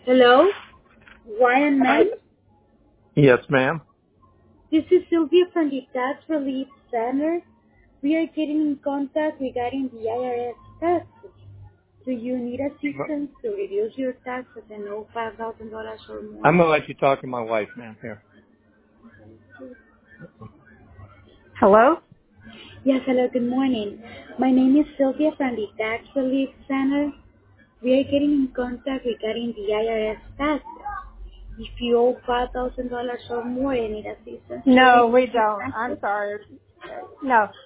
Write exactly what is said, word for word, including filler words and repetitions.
Hello, Ryan Hi. Mann. Yes, ma'am. This is Sylvia from the Tax Relief Center. We are getting in contact regarding the I R S taxes. Do you need assistance to reduce your taxes and owe five thousand dollars or more? I'm gonna let you talk to my wife, ma'am. Here. Hello? Yes, hello, good morning. My name is Sylvia from the Tax Relief Center. We are getting in contact regarding the I R S taxes. If you owe five thousand dollars or more and need assistance to No, reduce we your don't. I'm taxes, sorry. No.